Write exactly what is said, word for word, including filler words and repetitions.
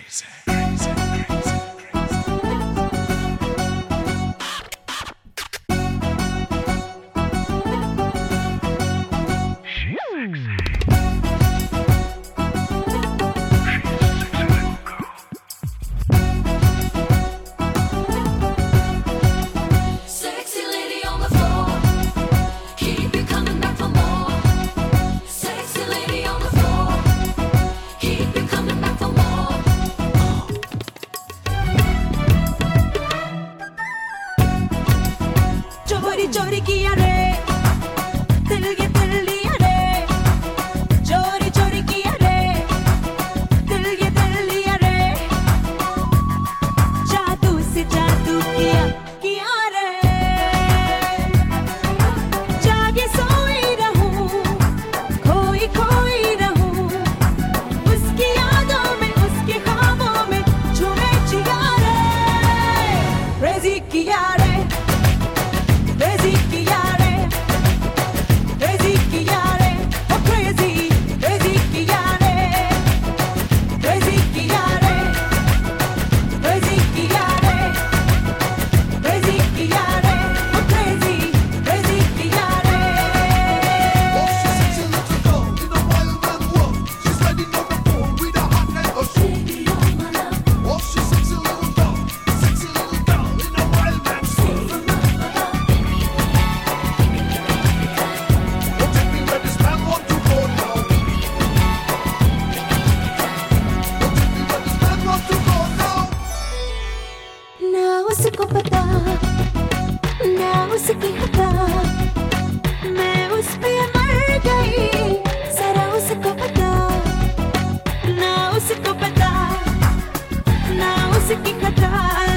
crazy, crazy, crazy. चोरी किया रे दिल ये दिल लिया रे चोरी चोरी किया रे दिल ये दिल लिया रे जादू से जादू किया किया रे जागे सोई रहूं खोई खोई रहूं उसकी यादों में उसके ख्वाबों में झूमे जिया रे क्रेजी किया रे Crazy Kiare, crazy Kiare, oh crazy, crazy Kiare, crazy Kiare, crazy Kiare, crazy Kiare, oh crazy, crazy Kiare. Oh, she's such a little girl in a wild man world. She's riding on the pole with a hot and a soul. Oh, she's such a little girl, such a little girl in a wild man's soul. ना उसको पता ना उसकी खता मैं उस पे मर गई जरा उसको पता ना उसको पता ना उसकी खता